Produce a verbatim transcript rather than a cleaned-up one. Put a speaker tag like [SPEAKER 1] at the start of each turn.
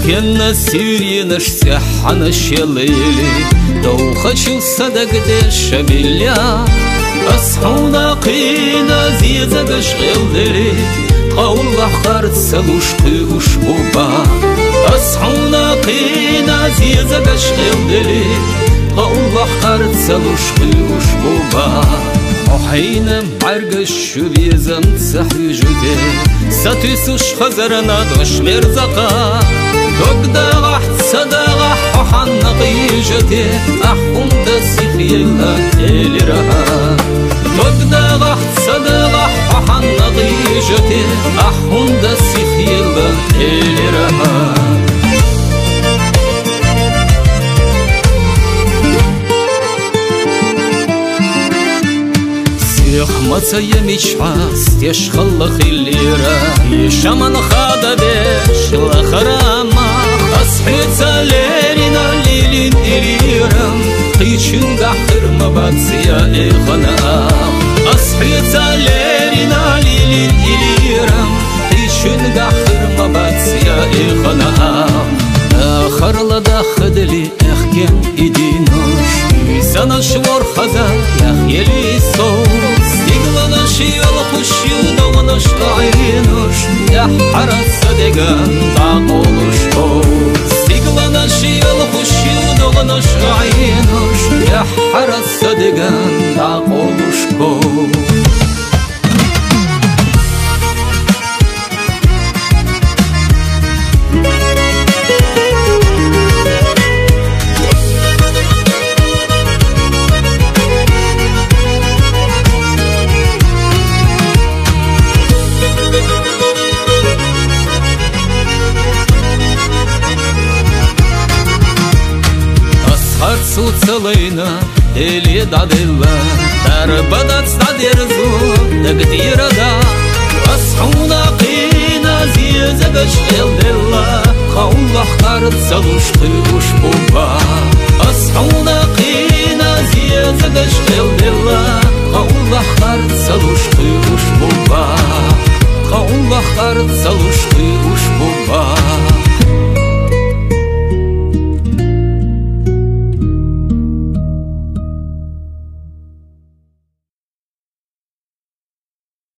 [SPEAKER 1] كنا سيرين سحنا الشليلي لو خشوا صدق دش بليا أصحونا قينا زيزة بشغل دلي قول خارت سلوش قيوش بوبا أصحونا قينا زيزة بشغل دلي قول خارت سلوش قيوش بوبا وحين معرقش بيزم تسحي جدي ستيسوش خزرنا دوش مرزقا دوكدا غحت صداغح وحن قيجتي أحكم دسيخ يلا تيلي رها دوكدا غحت صداغح وحن قيجتي أحكم دسيخ يلا تيلي رها يخمص يميش عاست يشخل خليرا يشمن خادا بيش لخراما أصحيت ساليرنا ليلين إليرم قيشن قحر مباتسيا إخنا أصحيت ساليرنا ليلين إليرم قيشن قحر مباتسيا إخنا آخر لدا خدلي أخكين إدينوش سنة شور خزا يخيلي صوص يقلنا شيال خشيو دونش عينوش يا حرس صدقان تعقولوش قوس يقلنا شيال خشيو دونش عينوش يا حرس صدقان تعقولوش قوس صوت صلينا اللي دعدلا دربدت ستديرزو دقدير دا أصحونا قينا زيزة بشغل دلا قول اختارت سلوش قيوش بوبا أصحونا قينا زيزة بشغل دلا قول اختارت سلوش قيوش بوبا قول اختارت سلوش قيوش بوبا